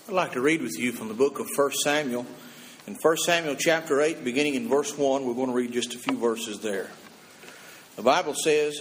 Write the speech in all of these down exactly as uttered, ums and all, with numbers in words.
I'd like to read with you from the book of First Samuel. In First Samuel chapter eight, beginning in verse one, we're going to read just a few verses there. The Bible says,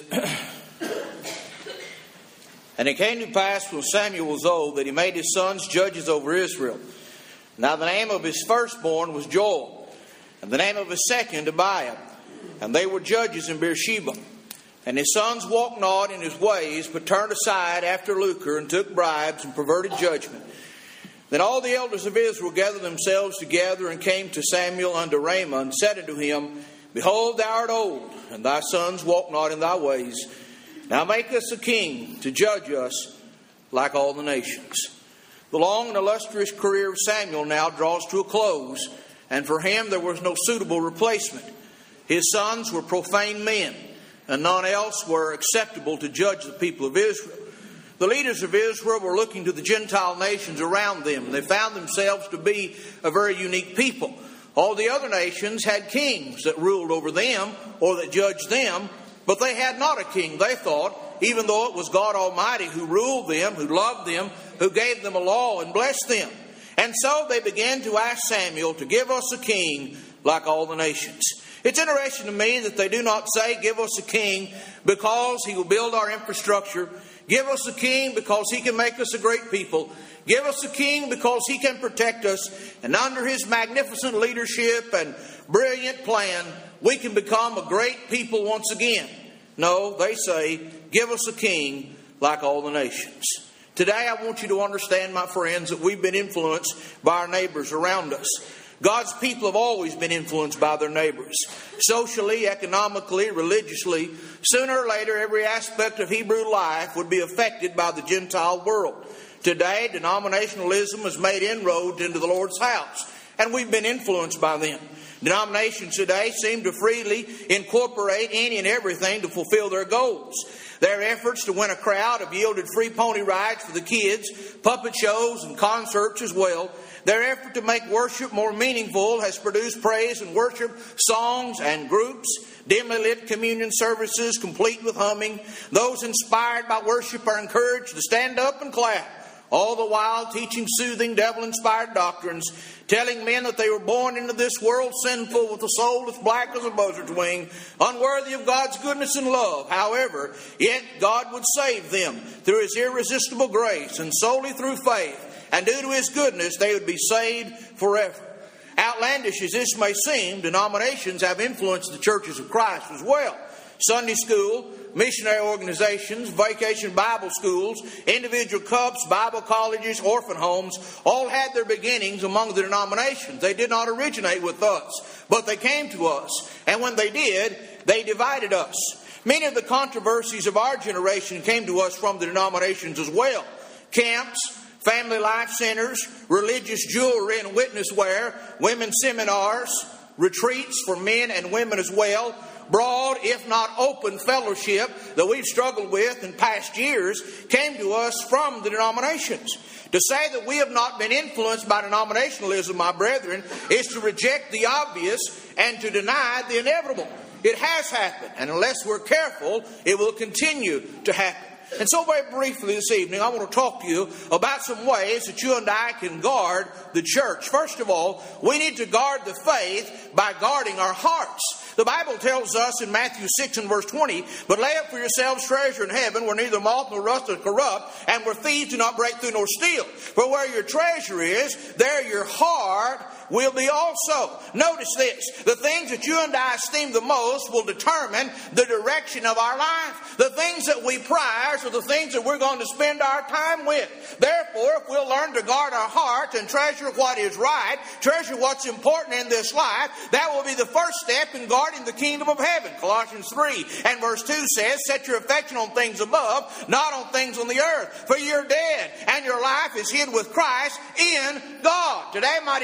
And it came to pass when Samuel was old that he made his sons judges over Israel. Now the name of his firstborn was Joel, and the name of his second Abiah, and they were judges in Beersheba. And his sons walked not in his ways, but turned aside after lucre, and took bribes, and perverted judgment. Then all the elders of Israel gathered themselves together, and came to Samuel unto Ramah, and said unto him, Behold, thou art old, and thy sons walk not in thy ways. Now make us a king to judge us like all the nations. The long and illustrious career of Samuel now draws to a close, and for him there was no suitable replacement. His sons were profane men, and none else were acceptable to judge the people of Israel. The leaders of Israel were looking to the Gentile nations around them, and they found themselves to be a very unique people. All the other nations had kings that ruled over them or that judged them, but they had not a king, they thought, even though it was God Almighty who ruled them, who loved them, who gave them a law and blessed them. And so they began to ask Samuel to give us a king like all the nations. It's interesting to me that they do not say, give us a king because he will build our infrastructure. Give us a king because he can make us a great people. Give us a king because he can protect us. And under his magnificent leadership and brilliant plan, we can become a great people once again. No, they say, give us a king like all the nations. Today I want you to understand, my friends, that we've been influenced by our neighbors around us. God's people have always been influenced by their neighbors. Socially, economically, religiously, sooner or later every aspect of Hebrew life would be affected by the Gentile world. Today, denominationalism has made inroads into the Lord's house, and we've been influenced by them. Denominations today seem to freely incorporate any and everything to fulfill their goals. Their efforts to win a crowd have yielded free pony rides for the kids, puppet shows, and concerts as well. Their effort to make worship more meaningful has produced praise and worship songs and groups, dimly lit communion services complete with humming. Those inspired by worship are encouraged to stand up and clap, all the while teaching soothing, devil-inspired doctrines, telling men that they were born into this world sinful with a soul as black as a buzzard's wing, unworthy of God's goodness and love. However, yet God would save them through His irresistible grace and solely through faith. And due to His goodness, they would be saved forever. Outlandish as this may seem, denominations have influenced the churches of Christ as well. Sunday school, missionary organizations, vacation Bible schools, individual cups, Bible colleges, orphan homes, all had their beginnings among the denominations. They did not originate with us, but they came to us. And when they did, they divided us. Many of the controversies of our generation came to us from the denominations as well. Camps, family life centers, religious jewelry and witness wear, women's seminars, retreats for men and women as well, broad, if not open fellowship that we've struggled with in past years came to us from the denominations. To say that we have not been influenced by denominationalism, my brethren, is to reject the obvious and to deny the inevitable. It has happened, and unless we're careful, it will continue to happen. And so very briefly this evening, I want to talk to you about some ways that you and I can guard the church. First of all, we need to guard the faith by guarding our hearts. The Bible tells us in Matthew six and verse twenty, But lay up for yourselves treasure in heaven, where neither moth nor rust doth corrupt, and where thieves do not break through nor steal. For where your treasure is, there your heart will be also. Notice this. The things that you and I esteem the most will determine the direction of our life. The things that we prize are the things that we're going to spend our time with. Therefore, if we'll learn to guard our heart and treasure what is right, treasure what's important in this life, that will be the first step in guarding the kingdom of heaven. Colossians three and verse two says, Set your affection on things above, not on things on the earth. For you're dead, and your life is hid with Christ in God. Today, my dear friends,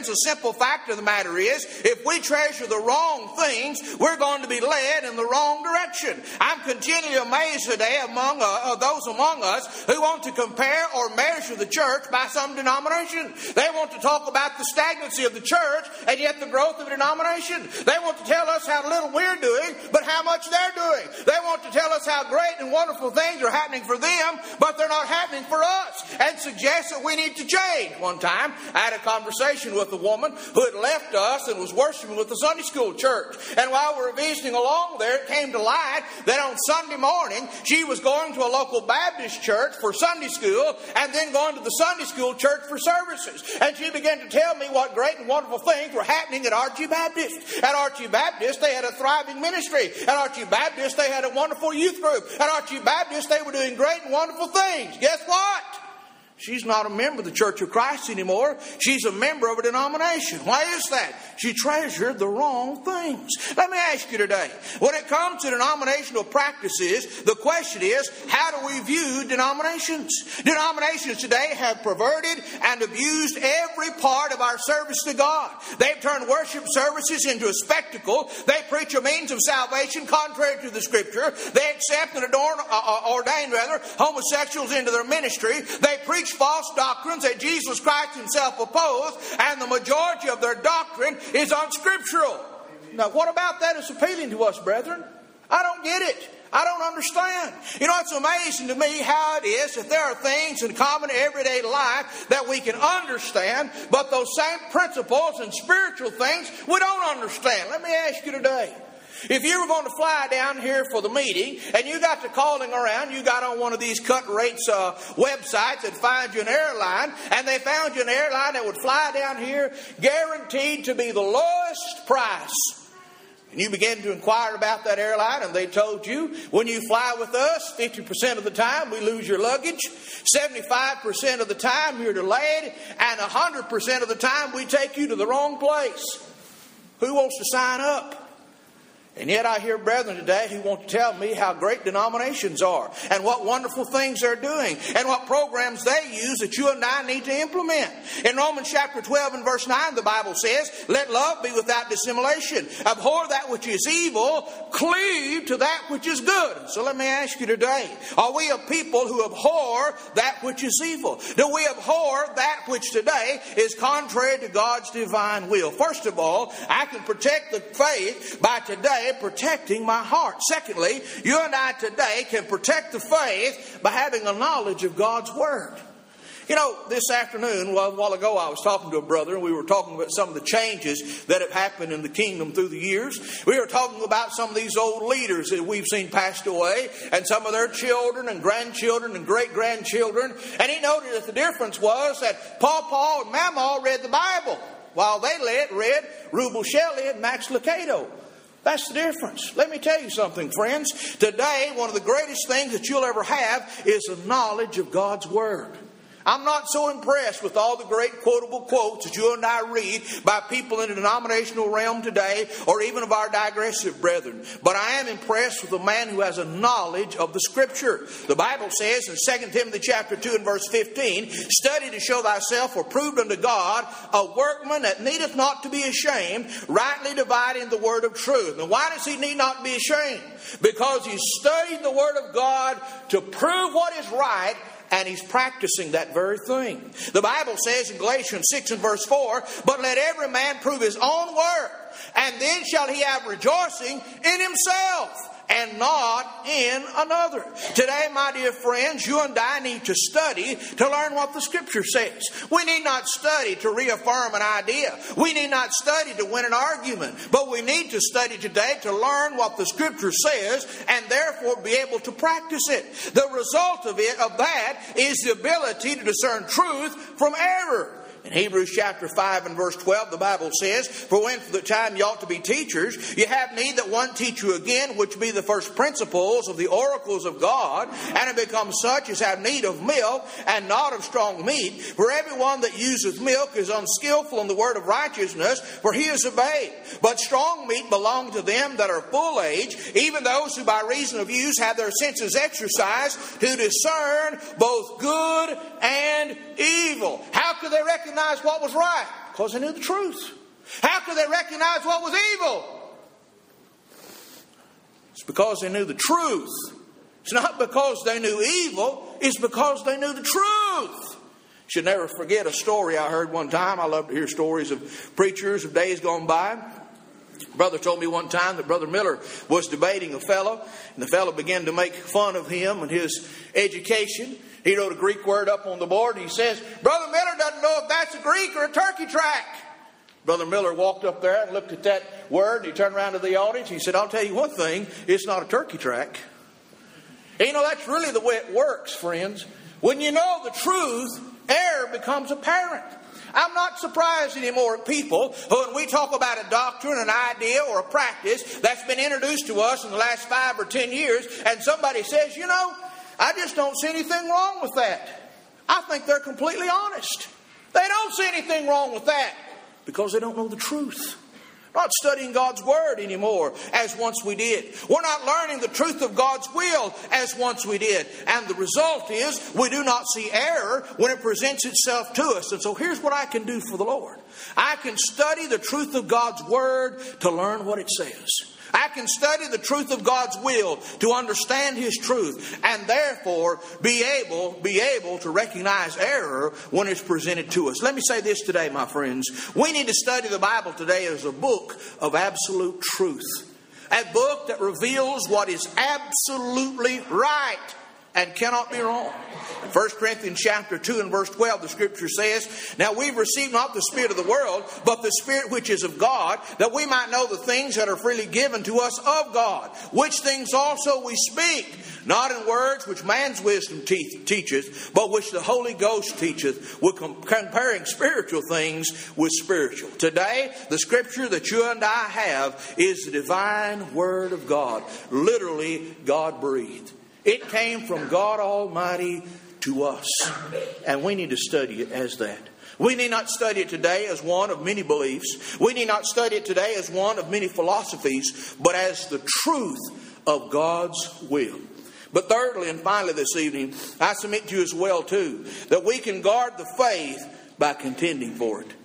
friends, the simple fact of the matter is, if we treasure the wrong things, we're going to be led in the wrong direction. I'm continually amazed today among uh, those among us who want to compare or measure the church by some denomination. They want to talk about the stagnancy of the church and yet the growth of a denomination. They want to tell us how little we're doing, but how much they're doing. They want to tell us how great and wonderful things are happening for them, but they're not happening for us, and suggest that we need to change. One time, I had a conversation with a woman who had left us and was worshiping with the Sunday school church. And while we were visiting along there, it came to light that on Sunday morning, she was going to a local Baptist church for Sunday school and then going to the Sunday school church for services. And she began to tell me what great and wonderful things were happening at Archie Baptist. At Archie Baptist, they had a thriving ministry. At Archie Baptist, they had a wonderful youth group. At Archie Baptist, they were doing great and wonderful things. Guess what? She's not a member of the Church of Christ anymore. She's a member of a denomination. Why is that? She treasured the wrong things. Let me ask you today, when it comes to denominational practices, the question is, how do we view denominations? Denominations today have perverted and abused every part of our service to God. They've turned worship services into a spectacle. They preach a means of salvation contrary to the Scripture. They accept and adorn, uh, ordain rather, homosexuals into their ministry. They preach false doctrines that Jesus Christ himself opposed, and the majority of their doctrine is unscriptural. Now, what about that is appealing to us, brethren? I don't get it. I don't understand. You know, it's amazing to me how it is that there are things in common everyday life that we can understand, but those same principles and spiritual things we don't understand. Let me ask you today, if you were going to fly down here for the meeting and you got to calling around, you got on one of these cut rates uh, websites that find you an airline, and they found you an airline that would fly down here guaranteed to be the lowest price. And you began to inquire about that airline, and they told you, when you fly with us, fifty percent of the time we lose your luggage, seventy-five percent of the time you're delayed, and one hundred percent of the time we take you to the wrong place. Who wants to sign up? And yet I hear brethren today who want to tell me how great denominations are and what wonderful things they're doing and what programs they use that you and I need to implement. In Romans chapter twelve and verse nine, the Bible says, let love be without dissimulation. Abhor that which is evil, cleave to that which is good. So let me ask you today, are we a people who abhor that which is evil? Do we abhor that which today is contrary to God's divine will? First of all, I can protect the faith by today protecting my heart. Secondly, you and I today can protect the faith by having a knowledge of God's Word. You know, this afternoon, well, a while ago, I was talking to a brother, and we were talking about some of the changes that have happened in the kingdom through the years. We were talking about some of these old leaders that we've seen passed away, and some of their children and grandchildren and great-grandchildren. And he noted that the difference was that Pawpaw and Mamaw read the Bible, while they read Rubel Shelley and Max Lucado. That's the difference. Let me tell you something, friends. Today, one of the greatest things that you'll ever have is a knowledge of God's Word. I'm not so impressed with all the great quotable quotes that you and I read by people in the denominational realm today, or even of our digressive brethren. But I am impressed with a man who has a knowledge of the Scripture. The Bible says in Second Timothy chapter two and verse fifteen, study to show thyself approved unto God, a workman that needeth not to be ashamed, rightly dividing the word of truth. And why does he need not be ashamed? Because he's studied the Word of God to prove what is right, and he's practicing that very thing. The Bible says in Galatians six and verse four, but let every man prove his own work, and then shall he have rejoicing in himself, and not in another. Today, my dear friends, you and I need to study to learn what the Scripture says. We need not study to reaffirm an idea. We need not study to win an argument. But we need to study today to learn what the Scripture says and therefore be able to practice it. The result of it, of that, is the ability to discern truth from error. In Hebrews chapter five and verse twelve, the Bible says, for when for the time you ought to be teachers, you have need that one teach you again, which be the first principles of the oracles of God, and have become such as have need of milk, and not of strong meat. For everyone that useth milk is unskillful in the word of righteousness, for he is a babe. But strong meat belong to them that are full age, even those who by reason of use have their senses exercised to discern both good and and evil. How could they recognize what was right? Because they knew the truth. How could they recognize what was evil? It's because they knew the truth. It's not because they knew evil. It's because they knew the truth. Should never forget a story I heard one time. I love to hear stories of preachers of days gone by. Brother told me one time that Brother Miller was debating a fellow, and the fellow began to make fun of him and his education. He wrote a Greek word up on the board, and he says, Brother Miller doesn't know if that's a Greek or a turkey track. Brother Miller walked up there and looked at that word, and he turned around to the audience. He said, I'll tell you one thing, it's not a turkey track. And you know, that's really the way it works, friends. When you know the truth, error becomes apparent. I'm not surprised anymore at people who, when we talk about a doctrine, an idea, or a practice that's been introduced to us in the last five or ten years, and somebody says, you know, I just don't see anything wrong with that. I think they're completely honest. They don't see anything wrong with that because they don't know the truth. Not studying God's Word anymore as once we did. We're not learning the truth of God's will as once we did. And the result is we do not see error when it presents itself to us. And so here's what I can do for the Lord. I can study the truth of God's Word to learn what it says. I can study the truth of God's will to understand His truth, and therefore be able, be able to recognize error when it's presented to us. Let me say this today, my friends. We need to study the Bible today as a book of absolute truth. A book that reveals what is absolutely right and cannot be wrong. In First Corinthians chapter two and verse twelve, the Scripture says, Now we've received not the spirit of the world, but the Spirit which is of God, that we might know the things that are freely given to us of God, which things also we speak, not in words which man's wisdom te- teacheth, but which the Holy Ghost teacheth, with com- comparing spiritual things with spiritual. Today, the Scripture that you and I have is the divine Word of God, literally God-breathed. It came from God Almighty to us. And we need to study it as that. We need not study it today as one of many beliefs. We need not study it today as one of many philosophies, but as the truth of God's will. But thirdly and finally this evening, I submit to you as well too, that we can guard the faith by contending for it.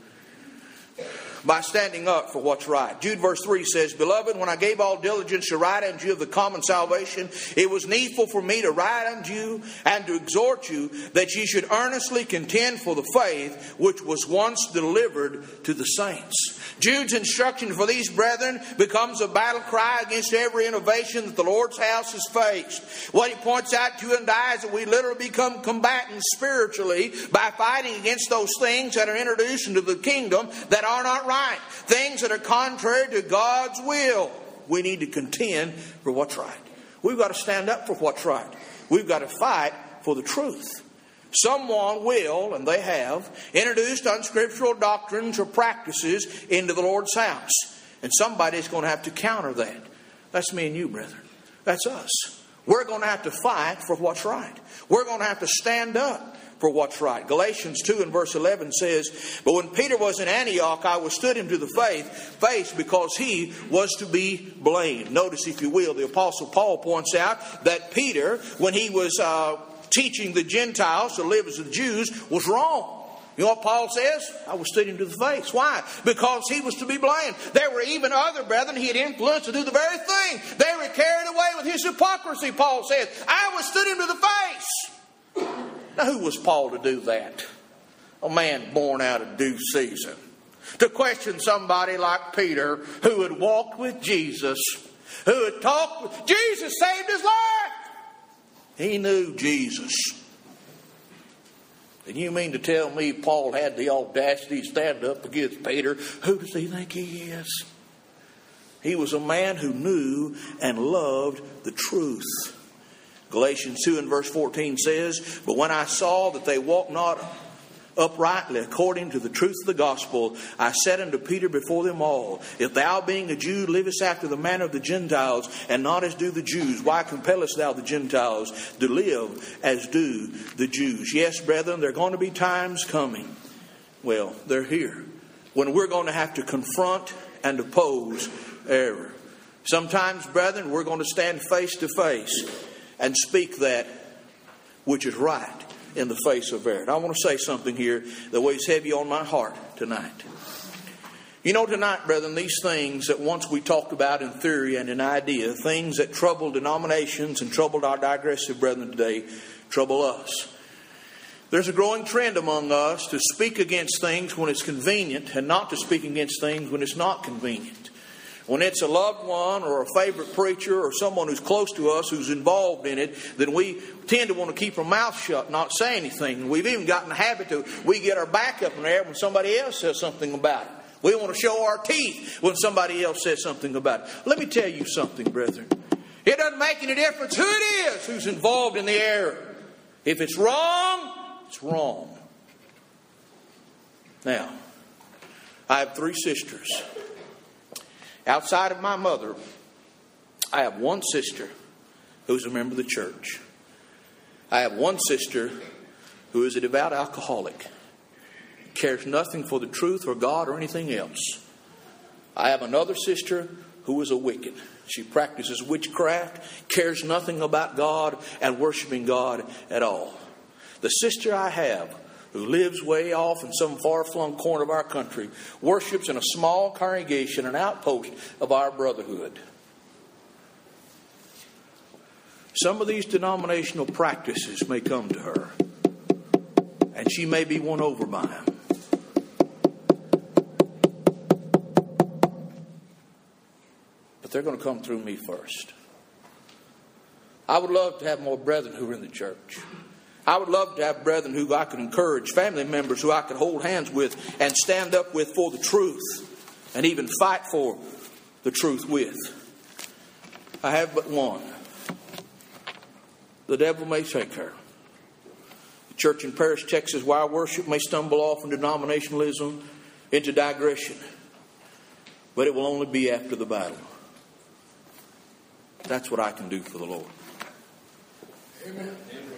By standing up for what's right. Jude verse three says, Beloved, when I gave all diligence to write unto you of the common salvation, it was needful for me to write unto you and to exhort you that ye should earnestly contend for the faith which was once delivered to the saints. Jude's instruction for these brethren becomes a battle cry against every innovation that the Lord's house has faced. What he points out to you and I is that we literally become combatants spiritually by fighting against those things that are introduced into the kingdom that are not right. Right. Things that are contrary to God's will. We need to contend for what's right. We've got to stand up for what's right. We've got to fight for the truth. Someone will, and they have, introduced unscriptural doctrines or practices into the Lord's house. And somebody's going to have to counter that. That's me and you, brethren. That's us. We're going to have to fight for what's right. We're going to have to stand up for what's right. Galatians two and verse eleven says, But when Peter was in Antioch, I withstood him to the faith, face because he was to be blamed. Notice, if you will, the Apostle Paul points out that Peter, when he was uh, teaching the Gentiles to live as the Jews, was wrong. You know what Paul says? I withstood him to the face. Why? Because he was to be blamed. There were even other brethren he had influenced to do the very thing. They were carried away with his hypocrisy, Paul says. I withstood him to the face. Now, who was Paul to do that? A man born out of due season. To question somebody like Peter, who had walked with Jesus, who had talked with Jesus, saved his life. He knew Jesus. And you mean to tell me Paul had the audacity to stand up against Peter? Who does he think he is? He was a man who knew and loved the truth. Galatians two and verse fourteen says, But when I saw that they walked not uprightly according to the truth of the gospel, I said unto Peter before them all, If thou being a Jew livest after the manner of the Gentiles, and not as do the Jews, why compellest thou the Gentiles to live as do the Jews? Yes, brethren, there are going to be times coming. Well, they're here. When we're going to have to confront and oppose error. Sometimes, brethren, we're going to stand face to face and speak that which is right. in the face of error. And I want to say something here that weighs heavy on my heart tonight. You know, tonight, brethren, these things that once we talked about in theory and in idea, things that trouble denominations and troubled our digressive brethren today, trouble us. There's a growing trend among us to speak against things when it's convenient and not to speak against things when it's not convenient. When it's a loved one or a favorite preacher or someone who's close to us who's involved in it, then we tend to want to keep our mouth shut, not say anything. We've even gotten the habit to, we get our back up in the air when somebody else says something about it. We want to show our teeth when somebody else says something about it. Let me tell you something, brethren. It doesn't make any difference who it is who's involved in the error. If it's wrong, it's wrong. Now, I have three sisters. Outside of my mother, I have one sister who's a member of the church. I have one sister who is a devout alcoholic. Cares nothing for the truth or God or anything else. I have another sister who is a wicked. She practices witchcraft, cares nothing about God and worshiping God at all. The sister I have, who lives way off in some far-flung corner of our country, worships in a small congregation, an outpost of our brotherhood. Some of these denominational practices may come to her, and she may be won over by them. But they're going to come through me first. I would love to have more brethren who are in the church. I would love to have brethren who I could encourage, family members who I could hold hands with and stand up with for the truth and even fight for the truth with. I have but one. The devil may take her. The church in Paris, Texas, where I worship, may stumble off in denominationalism into digression. But it will only be after the battle. That's what I can do for the Lord. Amen.